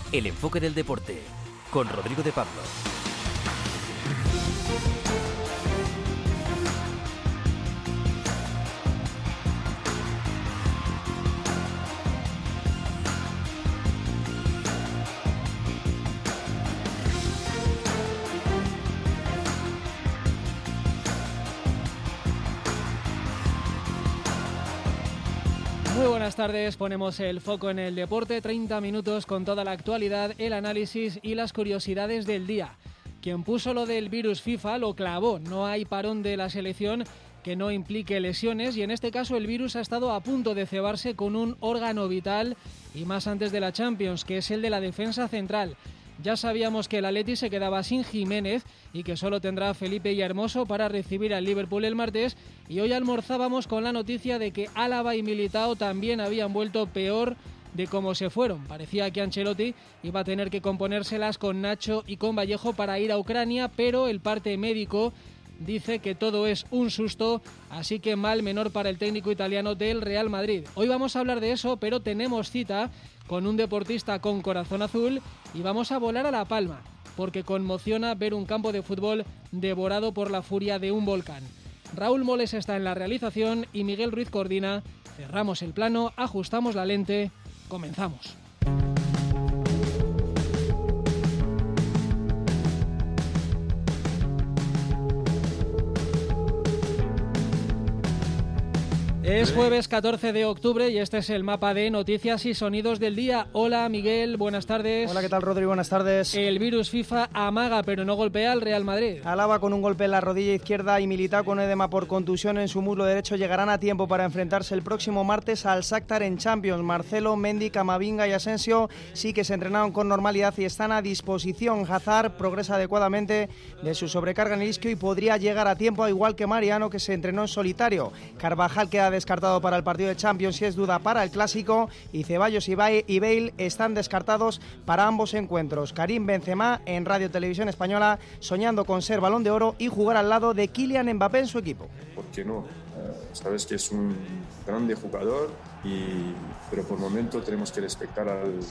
El enfoque del deporte, con Rodrigo de Pablo. Muy buenas tardes, ponemos el foco en el deporte, 30 minutos con toda la actualidad, el análisis y las curiosidades del día. Quien puso lo del virus FIFA lo clavó, no hay parón de la selección que no implique lesiones y en este caso el virus ha estado a punto de cebarse con un órgano vital y más antes de la Champions, que es el de la defensa central. Ya sabíamos que el Atleti se quedaba sin Jiménez y que solo tendrá a Felipe y a Hermoso para recibir al Liverpool el martes, y hoy almorzábamos con la noticia de que Álava y Militao también habían vuelto peor de cómo se fueron. Parecía que Ancelotti iba a tener que componérselas con Nacho y con Vallejo para ir a Ucrania, pero el parte médico dice que todo es un susto, así que mal menor para el técnico italiano del Real Madrid. Hoy vamos a hablar de eso, pero tenemos cita con un deportista con corazón azul y vamos a volar a La Palma, porque conmociona ver un campo de fútbol devorado por la furia de un volcán. Raúl Moles está en la realización y Miguel Ruiz coordina. Cerramos el plano, ajustamos la lente, comenzamos. Es jueves 14 de octubre y este es el mapa de noticias y sonidos del día. Hola Miguel, buenas tardes. Hola, ¿qué tal Rodrigo? Buenas tardes. El virus FIFA amaga pero no golpea al Real Madrid. Álava con un golpe en la rodilla izquierda y Militao con edema por contusión en su muslo derecho llegarán a tiempo para enfrentarse el próximo martes al Shakhtar en Champions. Marcelo, Mendy, Camavinga y Asensio sí que se entrenaron con normalidad y están a disposición. Hazard progresa adecuadamente de su sobrecarga en el isquio y podría llegar a tiempo, igual que Mariano, que se entrenó en solitario. Carvajal queda descartado para el partido de Champions y es duda para el Clásico, y Ceballos y Bale están descartados para ambos encuentros. Karim Benzema en Radio Televisión Española soñando con ser Balón de Oro y jugar al lado de Kylian Mbappé en su equipo. ¿Por qué no? Sabes que es un grande jugador, pero por momento tenemos que respetar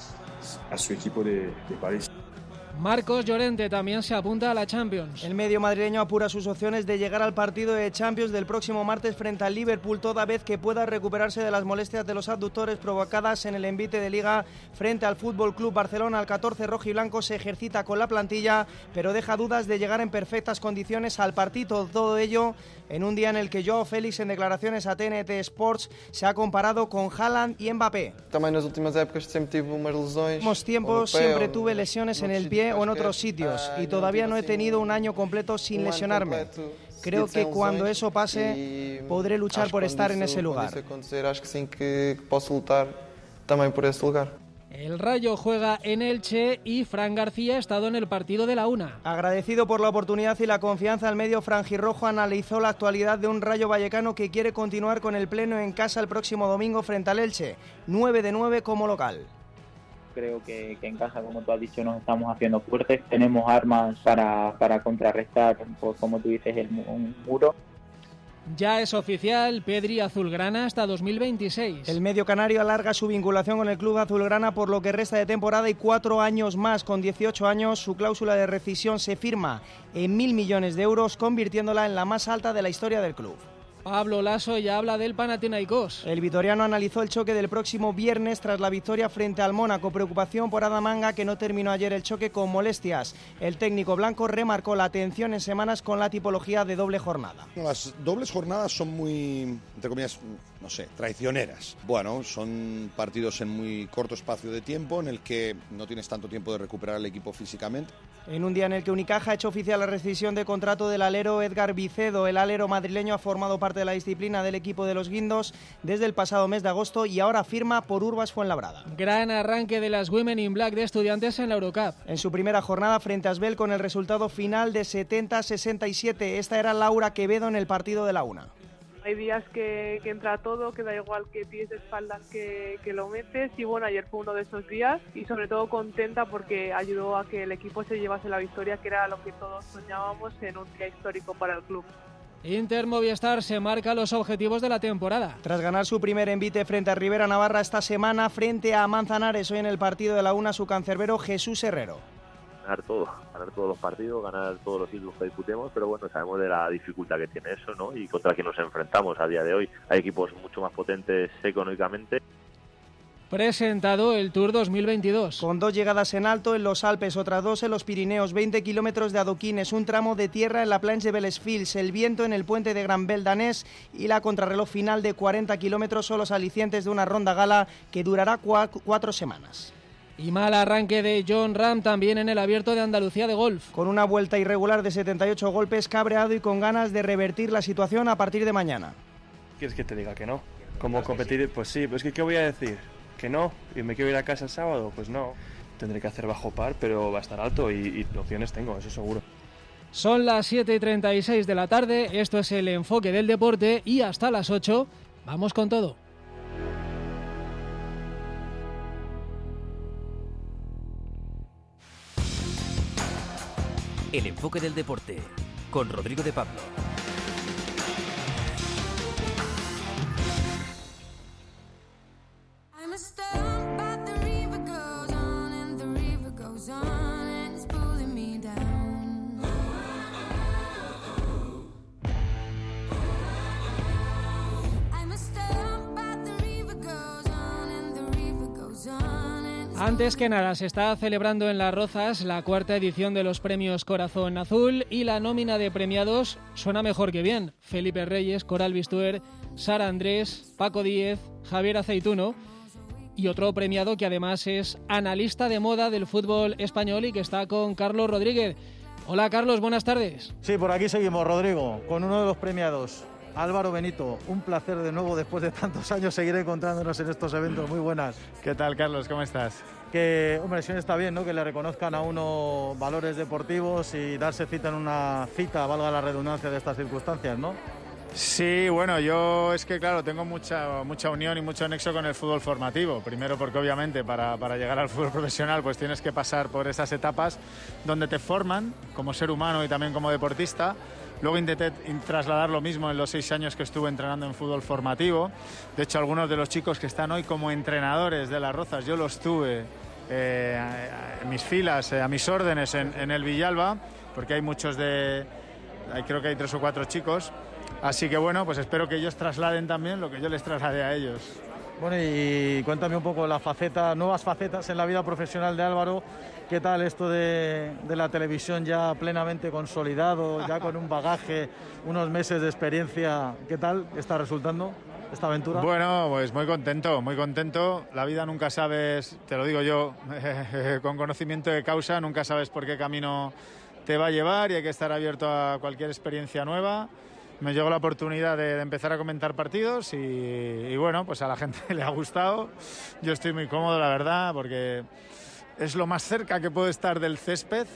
a su equipo de París. Marcos Llorente también se apunta a la Champions. El medio madrileño apura sus opciones de llegar al partido de Champions del próximo martes frente al Liverpool, toda vez que pueda recuperarse de las molestias de los abductores provocadas en el envite de Liga frente al Fútbol Club Barcelona. El 14 rojiblanco se ejercita con la plantilla, pero deja dudas de llegar en perfectas condiciones al partido. Todo ello en un día en el que Joao Félix, en declaraciones a TNT Sports, se ha comparado con Haaland y Mbappé. También en las últimas épocas siempre tuve unas lesiones. En los tiempos siempre tuve lesiones en el pie o en otros sitios y todavía no he tenido un año completo sin lesionarme. Creo que cuando eso pase podré luchar por estar en ese lugar. Acho que sí que puedo luchar también por ese lugar. El Rayo juega en Elche y Fran García ha estado en el partido de la una. Agradecido por la oportunidad y la confianza, el medio franjirrojo analizó la actualidad de un Rayo Vallecano que quiere continuar con el pleno en casa el próximo domingo frente al Elche, 9 de 9 como local. Creo que en casa, como tú has dicho, nos estamos haciendo fuertes. Tenemos armas para contrarrestar, pues, como tú dices, un muro. Ya es oficial, Pedri azulgrana hasta 2026. El medio canario alarga su vinculación con el club azulgrana por lo que resta de temporada y 4 años más. Con 18 años, su cláusula de rescisión se firma en 1.000 millones de euros, convirtiéndola en la más alta de la historia del club. Pablo Lasso ya habla del Panathinaikos. El vitoriano analizó el choque del próximo viernes tras la victoria frente al Mónaco. Preocupación por Adam Manga, que no terminó ayer el choque con molestias. El técnico blanco remarcó la atención en semanas con la tipología de doble jornada. Las dobles jornadas son muy, entre comillas, no sé, traicioneras. Bueno, son partidos en muy corto espacio de tiempo en el que no tienes tanto tiempo de recuperar al equipo físicamente. En un día en el que Unicaja ha hecho oficial la rescisión de contrato del alero Edgar Vicedo, el alero madrileño ha formado parte de la disciplina del equipo de los Guindos desde el pasado mes de agosto y ahora firma por Urbas Fuenlabrada. Gran arranque de las Women in Black de Estudiantes en la Eurocup. En su primera jornada frente a Asbel con el resultado final de 70-67. Esta era Laura Quevedo en el partido de la una. Hay días que entra todo, que da igual que tires de espaldas que lo metes, y bueno, ayer fue uno de esos días y sobre todo contenta porque ayudó a que el equipo se llevase la victoria, que era lo que todos soñábamos en un día histórico para el club. Inter Movistar se marca los objetivos de la temporada. Tras ganar su primer envite frente a Rivera Navarra esta semana frente a Manzanares, hoy en el partido de la UNA su cancerbero Jesús Herrero. Ganar todos los partidos, ganar todos los títulos que disputemos, pero bueno, sabemos de la dificultad que tiene eso, ¿no? Y contra quién nos enfrentamos a día de hoy. Hay equipos mucho más potentes económicamente. Presentado el Tour 2022. Con 2 llegadas en alto en los Alpes, otras 2 en los Pirineos, 20 kilómetros de adoquines, un tramo de tierra en la Planche de Bellesfils, el viento en el puente de Gran Bel danés y la contrarreloj final de 40 kilómetros son los alicientes de una ronda gala que durará 4 semanas. Y mal arranque de Jon Rahm también en el Abierto de Andalucía de golf. Con una vuelta irregular de 78 golpes, cabreado y con ganas de revertir la situación a partir de mañana. ¿Quieres que te diga que no? ¿Cómo competir? Pues sí, pues ¿qué voy a decir? ¿Que no? ¿Y me quiero ir a casa el sábado? Pues no. Tendré que hacer bajo par, pero va a estar alto y opciones tengo, eso seguro. Son las 7:36 de la tarde, esto es el enfoque del deporte y hasta las 8 vamos con todo. El enfoque del deporte con Rodrigo de Pablo. Antes que nada, se está celebrando en Las Rozas la 4ª edición de los premios Corazón Azul y la nómina de premiados suena mejor que bien. Felipe Reyes, Coral Bistuer, Sara Andrés, Paco Díez, Javier Aceituno y otro premiado que además es analista de moda del fútbol español y que está con Carlos Rodríguez. Hola Carlos, buenas tardes. Sí, por aquí seguimos, Rodrigo, con uno de los premiados. Álvaro Benito, un placer de nuevo después de tantos años seguir encontrándonos en estos eventos. Muy buenas. ¿Qué tal, Carlos? ¿Cómo estás? Que, hombre, sí está bien, ¿no? Que le reconozcan a uno valores deportivos y darse cita en una cita, valga la redundancia de estas circunstancias, ¿no? Sí, bueno, yo es que, claro, tengo mucha unión y mucho nexo con el fútbol formativo. Primero porque, obviamente, para llegar al fútbol profesional pues tienes que pasar por esas etapas donde te forman como ser humano y también como deportista. Luego intenté trasladar lo mismo en los 6 años que estuve entrenando en fútbol formativo. De hecho, algunos de los chicos que están hoy como entrenadores de Las Rozas, yo los tuve en mis filas, a mis órdenes en el Villalba, porque hay muchos creo que hay 3 o 4 chicos. Así que bueno, pues espero que ellos trasladen también lo que yo les trasladé a ellos. Bueno, y cuéntame un poco nuevas facetas en la vida profesional de Álvaro. ¿Qué tal esto de la televisión ya plenamente consolidado, ya con un bagaje, unos meses de experiencia? ¿Qué tal está resultando esta aventura? Bueno, pues muy contento. La vida nunca sabes, te lo digo yo, con conocimiento de causa, nunca sabes por qué camino te va a llevar y hay que estar abierto a cualquier experiencia nueva. Me llegó la oportunidad de empezar a comentar partidos y bueno, pues a la gente le ha gustado. Yo estoy muy cómodo, la verdad, porque es lo más cerca que puedo estar del césped.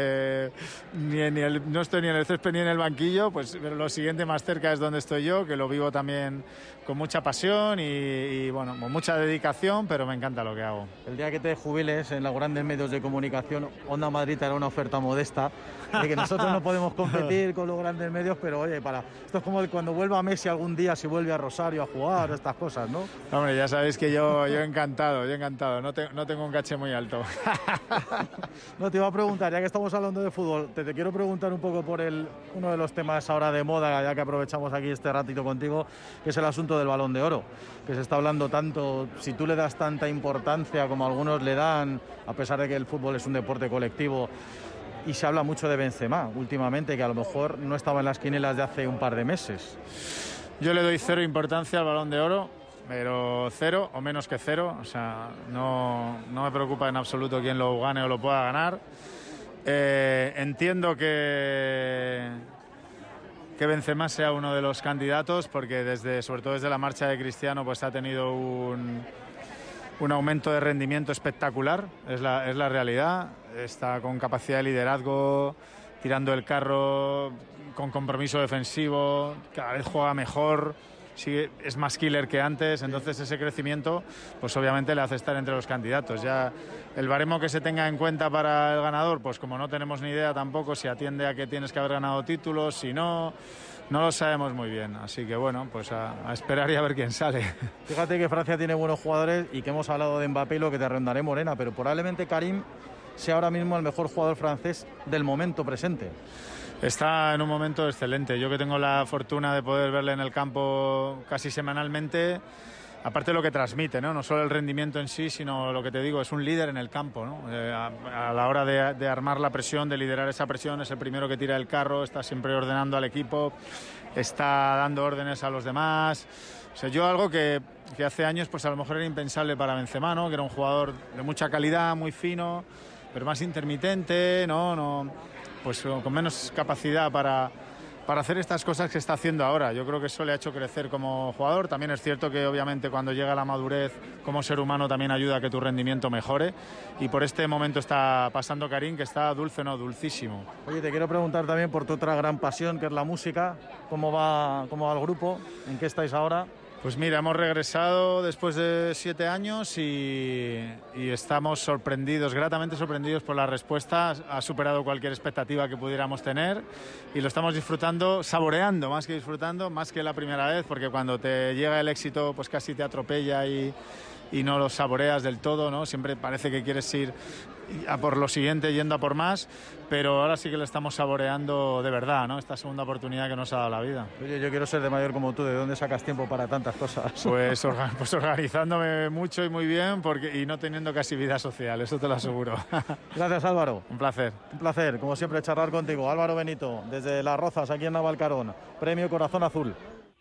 No estoy ni en el césped ni en el banquillo, pues lo siguiente más cerca es donde estoy yo, que lo vivo también con mucha pasión y bueno, con mucha dedicación, pero me encanta lo que hago. El día que te jubiles en los grandes medios de comunicación, Onda Madrid te hará una oferta modesta, de que nosotros no podemos competir con los grandes medios, pero oye, esto es como cuando vuelva Messi algún día, si vuelve a Rosario a jugar, estas cosas, ¿no? Hombre, ya sabéis que yo encantado, no tengo un caché muy alto. No, te iba a preguntar, ya que estamos hablando de fútbol, te quiero preguntar un poco por uno de los temas ahora de moda, ya que aprovechamos aquí este ratito contigo, que es el asunto del Balón de Oro, que se está hablando tanto, si tú le das tanta importancia como algunos le dan, a pesar de que el fútbol es un deporte colectivo, y se habla mucho de Benzema últimamente, que a lo mejor no estaba en las quinielas de hace un par de meses. Yo le doy 0 importancia al Balón de Oro, pero 0 o menos que 0, o sea, no me preocupa en absoluto quién lo gane o lo pueda ganar. Entiendo que Benzema sea uno de los candidatos, porque sobre todo desde la marcha de Cristiano pues ha tenido un aumento de rendimiento espectacular, es la realidad. Está con capacidad de liderazgo, tirando el carro, con compromiso defensivo, cada vez juega mejor. O es más killer que antes, entonces ese crecimiento pues obviamente le hace estar entre los candidatos. Ya el baremo que se tenga en cuenta para el ganador, pues como no tenemos ni idea tampoco si atiende a que tienes que haber ganado títulos, si no lo sabemos muy bien, así que bueno, pues a esperar y a ver quién sale. Fíjate que Francia tiene buenos jugadores y que hemos hablado de Mbappé y lo que te rondaré, Morena, pero probablemente Karim sea ahora mismo el mejor jugador francés del momento presente. Está en un momento excelente. Yo que tengo la fortuna de poder verle en el campo casi semanalmente, aparte de lo que transmite, ¿no? No solo el rendimiento en sí, sino lo que te digo, es un líder en el campo, ¿no? A la hora de armar la presión, de liderar esa presión, es el primero que tira el carro, está siempre ordenando al equipo, está dando órdenes a los demás. O sea, yo algo que hace años pues a lo mejor era impensable para Benzema, ¿no? Que era un jugador de mucha calidad, muy fino, pero más intermitente, pues con menos capacidad para hacer estas cosas que está haciendo ahora. Yo creo que eso le ha hecho crecer como jugador. También es cierto que obviamente cuando llega la madurez como ser humano también ayuda a que tu rendimiento mejore, y por este momento está pasando Karim, que está dulcísimo. Oye, te quiero preguntar también por tu otra gran pasión, que es la música. ¿Cómo va el grupo? ¿En qué estáis ahora? Pues mira, hemos regresado después de 7 años y estamos sorprendidos, gratamente sorprendidos por la respuesta. Ha superado cualquier expectativa que pudiéramos tener y lo estamos disfrutando, saboreando más que disfrutando, más que la primera vez, porque cuando te llega el éxito pues casi te atropella y no lo saboreas del todo, ¿no? Siempre parece que quieres ir a por lo siguiente, yendo a por más, pero ahora sí que lo estamos saboreando de verdad, ¿no? Esta segunda oportunidad que nos ha dado la vida. Oye, yo quiero ser de mayor como tú. ¿De dónde sacas tiempo para tantas cosas? Pues organizándome mucho y muy bien y no teniendo casi vida social, eso te lo aseguro. Gracias, Álvaro. Un placer. Un placer, como siempre, charlar contigo. Álvaro Benito, desde Las Rozas, aquí en Navalcarón. Premio Corazón Azul.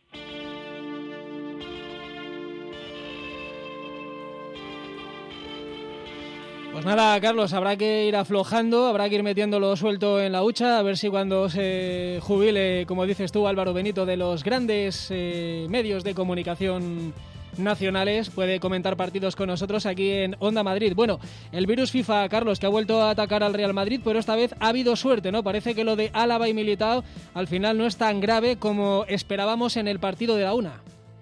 Pues nada, Carlos, habrá que ir aflojando, habrá que ir metiéndolo suelto en la hucha, a ver si cuando se jubile, como dices tú, Álvaro Benito, de los grandes medios de comunicación nacionales, puede comentar partidos con nosotros aquí en Onda Madrid. Bueno, el virus FIFA, Carlos, que ha vuelto a atacar al Real Madrid, pero esta vez ha habido suerte, ¿no? Parece que lo de Álava y Militao al final no es tan grave como esperábamos en el partido de la una.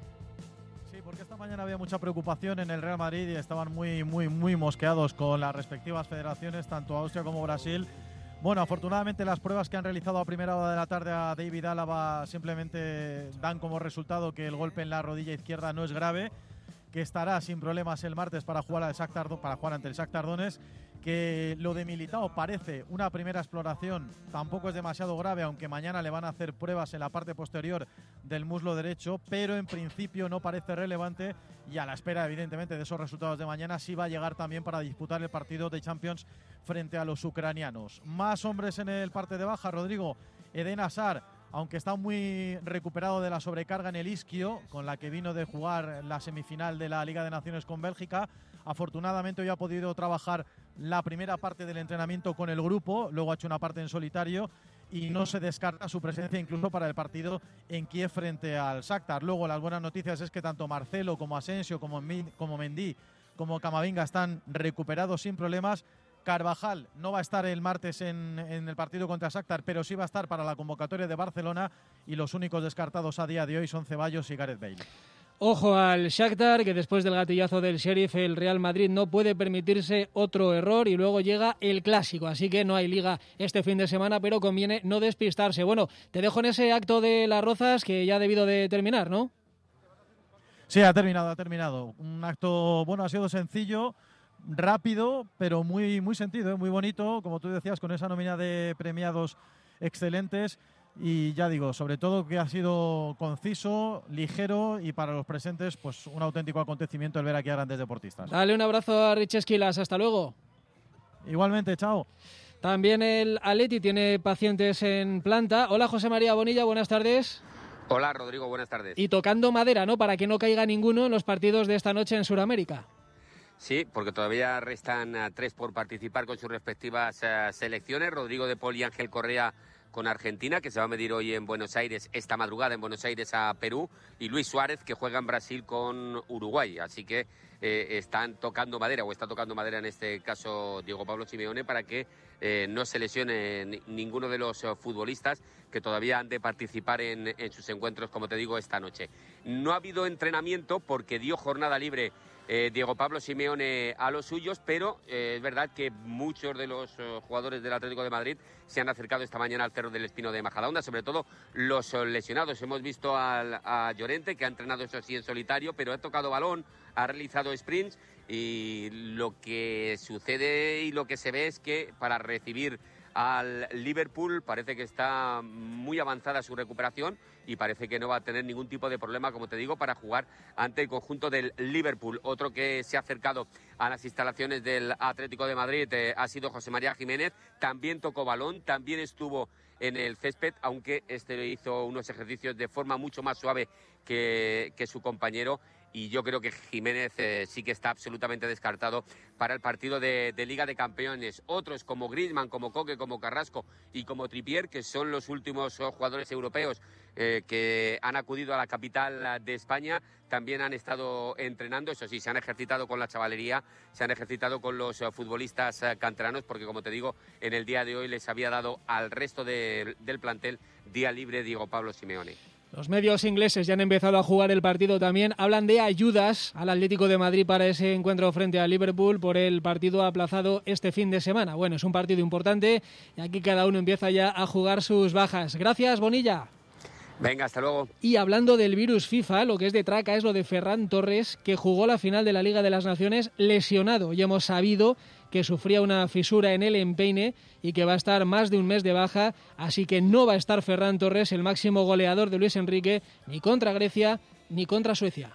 Mañana había mucha preocupación en el Real Madrid y estaban muy mosqueados con las respectivas federaciones, tanto Austria como Brasil. Bueno, afortunadamente las pruebas que han realizado a primera hora de la tarde a David Álava simplemente dan como resultado que el golpe en la rodilla izquierda no es grave, que estará sin problemas el martes para jugar ante el Shakhtar Donetsk, que lo de Militao parece una primera exploración, tampoco es demasiado grave, aunque mañana le van a hacer pruebas en la parte posterior del muslo derecho, pero en principio no parece relevante y a la espera evidentemente de esos resultados de mañana sí va a llegar también para disputar el partido de Champions frente a los ucranianos. Más hombres en el parte de baja, Rodrigo. Eden Hazard, aunque está muy recuperado de la sobrecarga en el isquio, con la que vino de jugar la semifinal de la Liga de Naciones con Bélgica, afortunadamente hoy ha podido trabajar la primera parte del entrenamiento con el grupo, luego ha hecho una parte en solitario y no se descarta su presencia incluso para el partido en Kiev frente al Shakhtar. Luego las buenas noticias es que tanto Marcelo como Asensio, como Mendy, como Camavinga están recuperados sin problemas. Carvajal no va a estar el martes en el partido contra Shakhtar, pero sí va a estar para la convocatoria de Barcelona y los únicos descartados a día de hoy son Ceballos y Gareth Bale. Ojo al Shakhtar, que después del gatillazo del Sheriff, el Real Madrid no puede permitirse otro error y luego llega el Clásico, así que no hay Liga este fin de semana, pero conviene no despistarse. Bueno, te dejo en ese acto de Las Rozas que ya ha debido de terminar, ¿no? Sí, ha terminado. Un acto, bueno, ha sido sencillo, rápido, pero muy sentido, muy bonito, como tú decías, con esa nómina de premiados excelentes. Y ya digo, sobre todo que ha sido conciso, ligero y para los presentes pues un auténtico acontecimiento el ver aquí a grandes deportistas. Dale un abrazo a Rich Esquilas, hasta luego. Igualmente, chao. También el Atleti tiene pacientes en planta. Hola José María Bonilla, buenas tardes. Hola Rodrigo, buenas tardes. Y tocando madera, ¿no? Para que no caiga ninguno en los partidos de esta noche en Sudamérica. Sí, porque todavía restan 3 por participar con sus respectivas selecciones. Rodrigo de Paul y Ángel Correa con Argentina, que se va a medir hoy en Buenos Aires, esta madrugada en Buenos Aires a Perú, y Luis Suárez, que juega en Brasil con Uruguay. Así que están tocando madera, o está tocando madera en este caso Diego Pablo Simeone, para que no se lesione ninguno de los futbolistas que todavía han de participar en sus encuentros, como te digo, esta noche. No ha habido entrenamiento porque dio jornada libre Diego Pablo Simeone a los suyos, pero es verdad que muchos de los jugadores del Atlético de Madrid se han acercado esta mañana al Cerro del Espino de Majadahonda, sobre todo los lesionados. Hemos visto a Llorente, que ha entrenado eso sí en solitario, pero ha tocado balón, ha realizado sprints, y lo que sucede y lo que se ve es que para recibir al Liverpool parece que está muy avanzada su recuperación y parece que no va a tener ningún tipo de problema, como te digo, para jugar ante el conjunto del Liverpool. Otro que se ha acercado a las instalaciones del Atlético de Madrid ha sido José María Jiménez. También tocó balón, también estuvo en el césped, aunque hizo unos ejercicios de forma mucho más suave que su compañero. Y yo creo que Jiménez sí que está absolutamente descartado para el partido de Liga de Campeones. Otros como Griezmann, como Coque, como Carrasco y como Trippier, que son los últimos jugadores europeos que han acudido a la capital de España, también han estado entrenando. Eso sí, se han ejercitado con la chavalería, se han ejercitado con los futbolistas canteranos, porque como te digo, en el día de hoy les había dado al resto del plantel día libre Diego Pablo Simeone. Los medios ingleses ya han empezado a jugar el partido también. Hablan de ayudas al Atlético de Madrid para ese encuentro frente a Liverpool por el partido aplazado este fin de semana. Bueno, es un partido importante y aquí cada uno empieza ya a jugar sus bajas. Gracias, Bonilla. Venga, hasta luego. Y hablando del virus FIFA, lo que es de traca es lo de Ferran Torres, que jugó la final de la Liga de las Naciones lesionado. Ya hemos sabido que sufría una fisura en el empeine y que va a estar más de un mes de baja, así que no va a estar Ferran Torres, el máximo goleador de Luis Enrique, ni contra Grecia ni contra Suecia.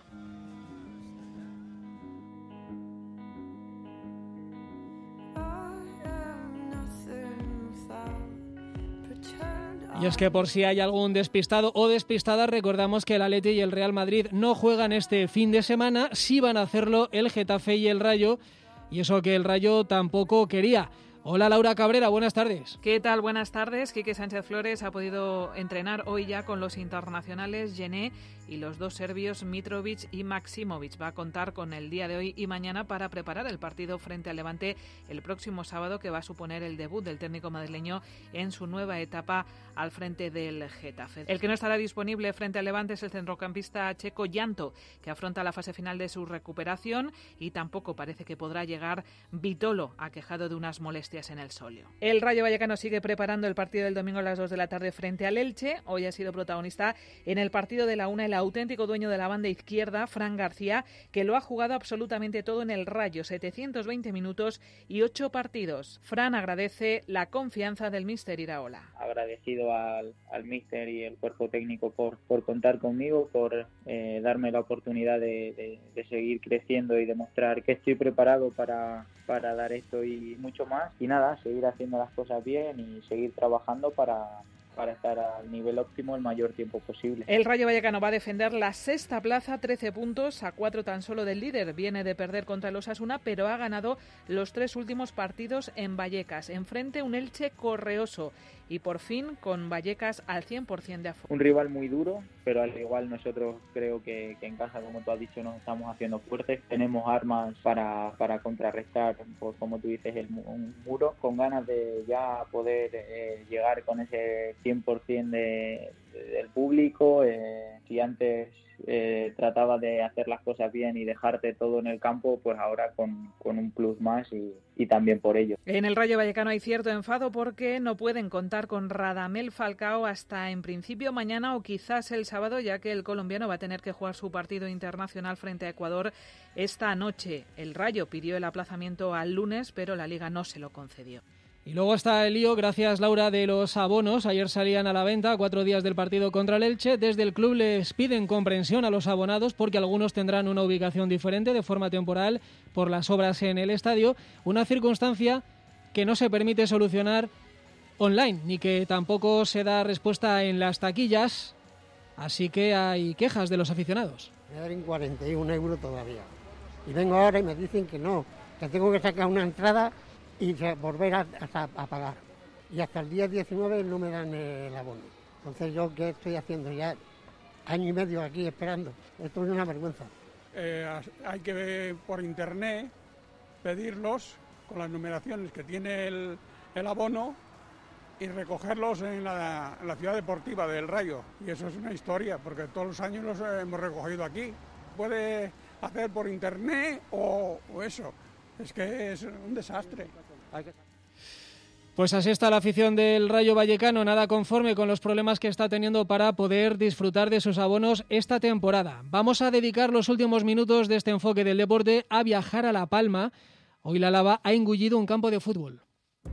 Y es que por si hay algún despistado o despistada, recordamos que el Atleti y el Real Madrid no juegan este fin de semana, sí van a hacerlo el Getafe y el Rayo, y eso que el Rayo tampoco quería. Hola Laura Cabrera, buenas tardes. ¿Qué tal? Buenas tardes. Quique Sánchez Flores ha podido entrenar hoy ya con los internacionales Gené y los dos serbios Mitrovic y Maksimovic. Va a contar con el día de hoy y mañana para preparar el partido frente al Levante el próximo sábado, que va a suponer el debut del técnico madrileño en su nueva etapa al frente del Getafe. El que no estará disponible frente al Levante es el centrocampista checo Llanto, que afronta la fase final de su recuperación, y tampoco parece que podrá llegar Vitolo, aquejado de unas molestias en el sóleo. El Rayo Vallecano sigue preparando el partido del domingo a las 2 de la tarde frente al Elche. Hoy ha sido protagonista en el partido de la una el auténtico dueño de la banda izquierda, Fran García, que lo ha jugado absolutamente todo en el Rayo, 720 minutos y 8 partidos. Fran agradece la confianza del míster Iraola. Agradecido al míster y el cuerpo técnico por contar conmigo, por darme la oportunidad de seguir creciendo y demostrar que estoy preparado para dar esto y mucho más. Y nada, seguir haciendo las cosas bien y seguir trabajando para estar al nivel óptimo el mayor tiempo posible. El Rayo Vallecano va a defender la sexta plaza, 13 puntos, a 4 tan solo del líder. Viene de perder contra el Osasuna, pero ha ganado los 3 últimos partidos en Vallecas. Enfrente un Elche correoso y por fin con Vallecas al 100% de aforo. Un rival muy duro, pero al igual nosotros creo que en casa, como tú has dicho, nos estamos haciendo fuertes. Tenemos armas para contrarrestar, pues, como tú dices, un muro, con ganas de ya poder llegar con ese 100% del público. Si antes trataba de hacer las cosas bien y dejarte todo en el campo, pues ahora con un plus más y también por ello. En el Rayo Vallecano hay cierto enfado porque no pueden contar con Radamel Falcao hasta en principio mañana o quizás el sábado, ya que el colombiano va a tener que jugar su partido internacional frente a Ecuador esta noche. El Rayo pidió el aplazamiento al lunes, pero la Liga no se lo concedió. Y luego está el lío, gracias Laura, de los abonos. Ayer salían a la venta 4 días del partido contra el Elche. Desde el club les piden comprensión a los abonados porque algunos tendrán una ubicación diferente de forma temporal por las obras en el estadio. Una circunstancia que no se permite solucionar online, ni que tampoco se da respuesta en las taquillas. Así que hay quejas de los aficionados. Me dan 41 euros todavía. Y vengo ahora y me dicen que no, que tengo que sacar una entrada y volver a pagar. y hasta el día 19 no me dan el abono. Entonces, ¿yo qué estoy haciendo? Ya año y medio aquí esperando. Esto es una vergüenza. Hay que ver por internet, pedirlos con las numeraciones que tiene el abono y recogerlos en la ciudad deportiva del Rayo. Y eso es una historia, porque todos los años los hemos recogido aquí. Puede hacer por internet o eso. Es que es un desastre. Pues así está la afición del Rayo Vallecano, nada conforme con los problemas que está teniendo para poder disfrutar de sus abonos esta temporada. Vamos a dedicar los últimos minutos de este enfoque del deporte a viajar a La Palma. Hoy la Lava ha engullido un campo de fútbol.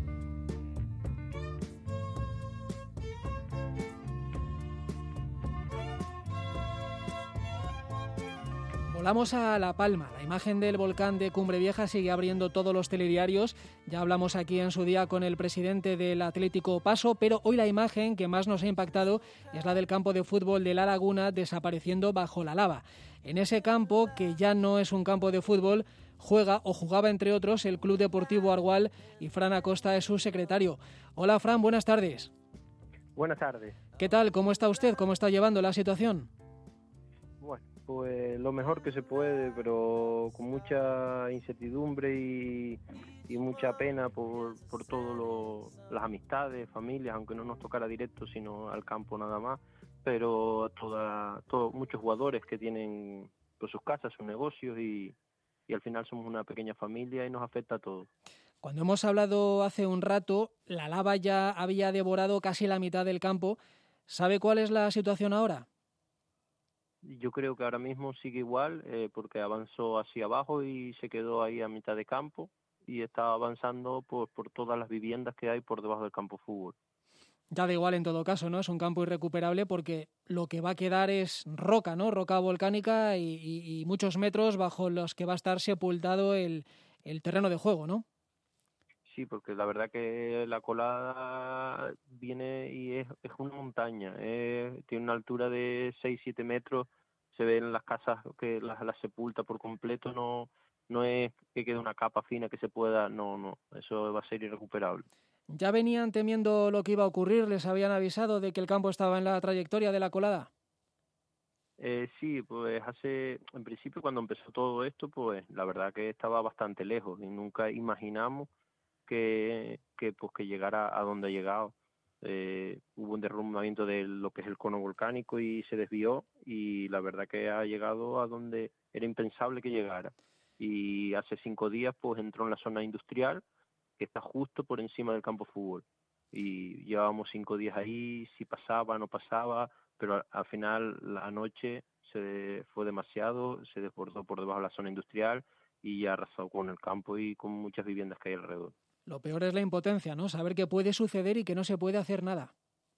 Volamos a La Palma. La imagen del volcán de Cumbre Vieja sigue abriendo todos los telediarios. Ya hablamos aquí en su día con el presidente del Atlético Paso, pero hoy la imagen que más nos ha impactado es la del campo de fútbol de La Laguna desapareciendo bajo la lava. En ese campo, que ya no es un campo de fútbol, juega o jugaba entre otros el Club Deportivo Argual y Fran Acosta es su secretario. Hola Fran, buenas tardes. Buenas tardes. ¿Qué tal? ¿Cómo está usted? ¿Cómo está llevando la situación? Bueno, pues lo mejor que se puede, pero con mucha incertidumbre y mucha pena por todas las amistades, familias, aunque no nos tocara directo, sino al campo nada más, pero muchos jugadores que tienen pues, sus casas, sus negocios y al final somos una pequeña familia y nos afecta a todos. Cuando hemos hablado hace un rato, la lava ya había devorado casi la mitad del campo. ¿Sabe cuál es la situación ahora? Yo creo que ahora mismo sigue igual, porque avanzó hacia abajo y se quedó ahí a mitad de campo y está avanzando por todas las viviendas que hay por debajo del campo de fútbol. Ya da igual en todo caso, ¿no? Es un campo irrecuperable porque lo que va a quedar es roca, ¿no? Roca volcánica y muchos metros bajo los que va a estar sepultado el terreno de juego, ¿no? Sí, porque la verdad que la colada viene y es una montaña, tiene una altura de 6-7 metros, se ven las casas que las sepulta por completo, no es que quede una capa fina que se pueda, no, eso va a ser irrecuperable. ¿Ya venían temiendo lo que iba a ocurrir? ¿Les habían avisado de que el campo estaba en la trayectoria de la colada? Sí, pues en principio cuando empezó todo esto, pues la verdad que estaba bastante lejos y nunca imaginamos que llegara a donde ha llegado. Hubo un derrumbamiento de lo que es el cono volcánico y se desvió y la verdad que ha llegado a donde era impensable que llegara. Y hace 5 días pues entró en la zona industrial que está justo por encima del campo de fútbol. Y llevábamos 5 días ahí, si pasaba, no pasaba, pero al final la noche se fue demasiado, se desbordó por debajo de la zona industrial y ya arrasó con el campo y con muchas viviendas que hay alrededor. Lo peor es la impotencia, ¿no? Saber que puede suceder y que no se puede hacer nada.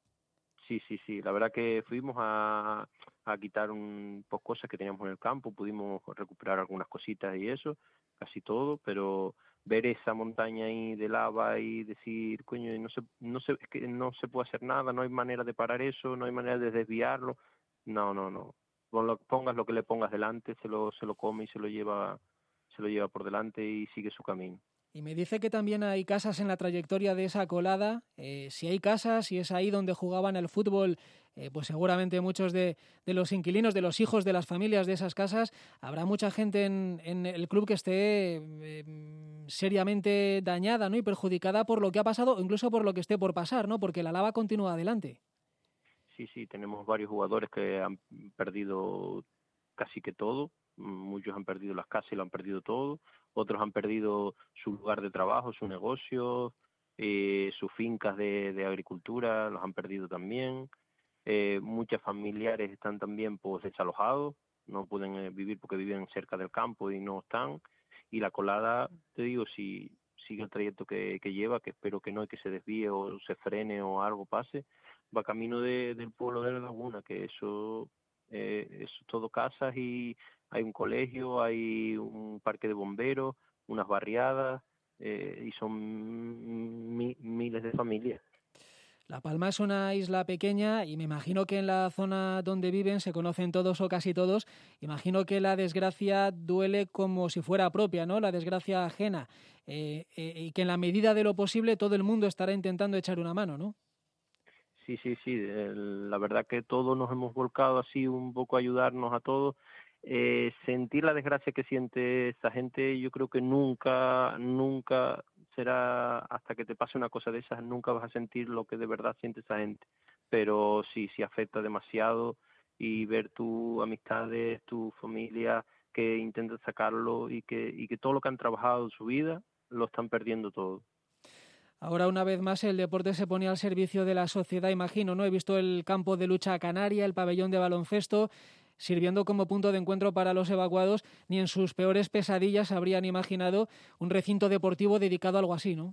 Sí. La verdad que fuimos a quitar pues, cosas que teníamos en el campo, pudimos recuperar algunas cositas y eso, casi todo, pero ver esa montaña ahí de lava y decir, coño, es que no se puede hacer nada, no hay manera de parar eso, no hay manera de desviarlo. No. Pongas lo que le pongas delante, se lo come y se lo lleva por delante y sigue su camino. Y me dice que también hay casas en la trayectoria de esa colada. Si hay casas y es ahí donde jugaban el fútbol, pues seguramente muchos de los inquilinos, de los hijos de las familias de esas casas, habrá mucha gente en el club que esté seriamente dañada, ¿no? Y perjudicada por lo que ha pasado o incluso por lo que esté por pasar, ¿no? Porque la lava continúa adelante. Sí, tenemos varios jugadores que han perdido casi que todo. Muchos han perdido las casas y lo han perdido todo. Otros han perdido su lugar de trabajo, su negocio, sus fincas de agricultura, los han perdido también. Muchos familiares están también pues desalojados, no pueden vivir porque viven cerca del campo y no están. Y la colada, te digo, si sigue el trayecto que lleva, que espero que no, y que se desvíe o se frene o algo pase, va camino del pueblo de La Laguna, que eso es todo casas y hay un colegio, hay un parque de bomberos, unas barriadas y son miles de familias. La Palma es una isla pequeña y me imagino que en la zona donde viven se conocen todos o casi todos. Imagino que la desgracia duele como si fuera propia, ¿no? La desgracia ajena. Y que en la medida de lo posible todo el mundo estará intentando echar una mano, ¿no? Sí. La verdad que todos nos hemos volcado así un poco a ayudarnos a todos. Sentir la desgracia que siente esa gente, yo creo que nunca será, hasta que te pase una cosa de esas, nunca vas a sentir lo que de verdad siente esa gente. Pero sí afecta demasiado, y ver tus amistades, tu familia que intentan sacarlo y que todo lo que han trabajado en su vida lo están perdiendo todo. Ahora, una vez más, el deporte se pone al servicio de la sociedad, imagino, ¿no? He visto el campo de lucha canaria, el pabellón de baloncesto, sirviendo como punto de encuentro para los evacuados. Ni en sus peores pesadillas habrían imaginado un recinto deportivo dedicado a algo así, ¿no?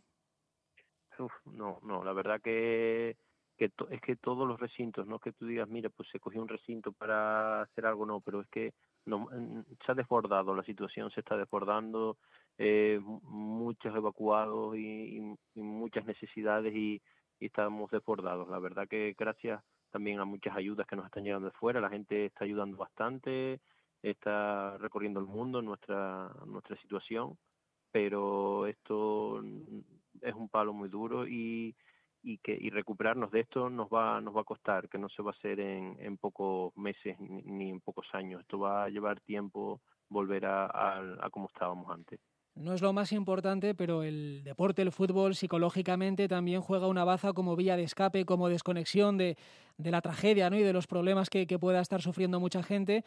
No, la verdad que es que todos los recintos, no es que tú digas, mira, pues se cogió un recinto para hacer algo, no, pero es que no, se ha desbordado, la situación se está desbordando, muchos evacuados y muchas necesidades y estamos desbordados. La verdad que gracias también a muchas ayudas que nos están llegando de fuera, la gente está ayudando bastante, está recorriendo el mundo nuestra situación, pero esto es un palo muy duro y recuperarnos de esto nos va a costar, que no se va a hacer en pocos meses ni en pocos años. Esto va a llevar tiempo volver a como estábamos antes. No es lo más importante, pero el deporte, el fútbol, psicológicamente también juega una baza como vía de escape, como desconexión de la tragedia, ¿no? Y de los problemas que pueda estar sufriendo mucha gente.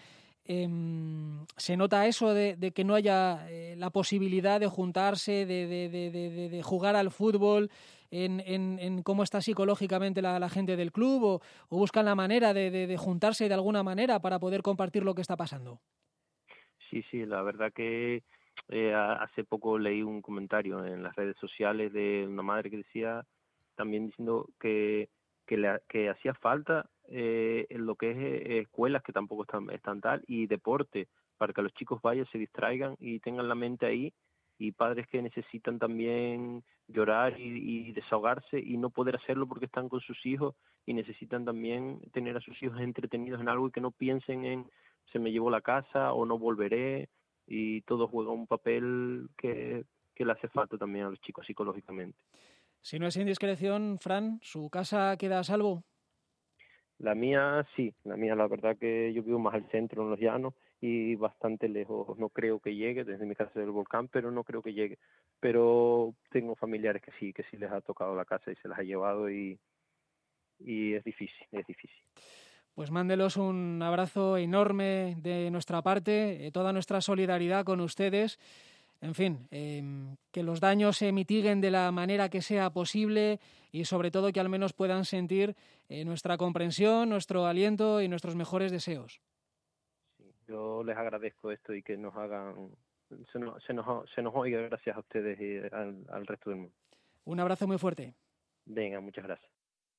Se nota eso de que no haya la posibilidad de juntarse, de jugar al fútbol, en cómo está psicológicamente la gente del club, o buscan la manera de juntarse de alguna manera para poder compartir lo que está pasando. Sí, la verdad que hace poco leí un comentario en las redes sociales de una madre que decía, también diciendo que hacía falta en lo que es escuelas que tampoco están tal, y deporte, para que los chicos vayan, se distraigan y tengan la mente ahí, y padres que necesitan también llorar y desahogarse y no poder hacerlo porque están con sus hijos y necesitan también tener a sus hijos entretenidos en algo y que no piensen en se me llevó la casa o no volveré, y todo juega un papel que le hace falta también a los chicos psicológicamente. Si no es indiscreción, Fran, ¿su casa queda a salvo? La mía sí, la verdad que yo vivo más al centro, en Los Llanos, y bastante lejos. No creo que llegue desde mi casa del volcán, pero no creo que llegue. Pero tengo familiares que sí les ha tocado la casa y se las ha llevado, y es difícil. Pues mándelos un abrazo enorme de nuestra parte, toda nuestra solidaridad con ustedes. En fin, que los daños se mitiguen de la manera que sea posible y sobre todo que al menos puedan sentir nuestra comprensión, nuestro aliento y nuestros mejores deseos. Sí, yo les agradezco esto y que nos hagan, se nos oiga gracias a ustedes y al resto del mundo. Un abrazo muy fuerte. Venga, muchas gracias.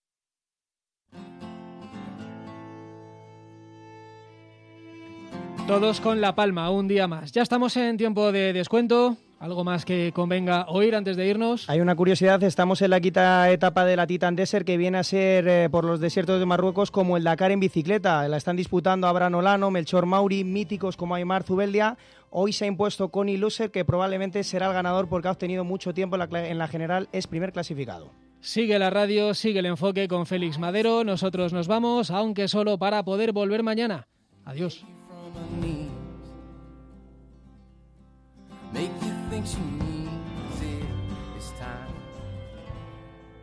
Todos con La Palma, un día más. Ya estamos en tiempo de descuento. ¿Algo más que convenga oír antes de irnos? Hay una curiosidad, estamos en la quinta etapa de la Titan Desert, que viene a ser por los desiertos de Marruecos como el Dakar en bicicleta. La están disputando Abraham Olano, Melchor Mauri, míticos como Aymar Zubeldia. Hoy se ha impuesto Connie Loser, que probablemente será el ganador porque ha obtenido mucho tiempo en la general, es primer clasificado. Sigue la radio, sigue el enfoque con Félix Madero. Nosotros nos vamos, aunque solo para poder volver mañana. Adiós. Make you think you need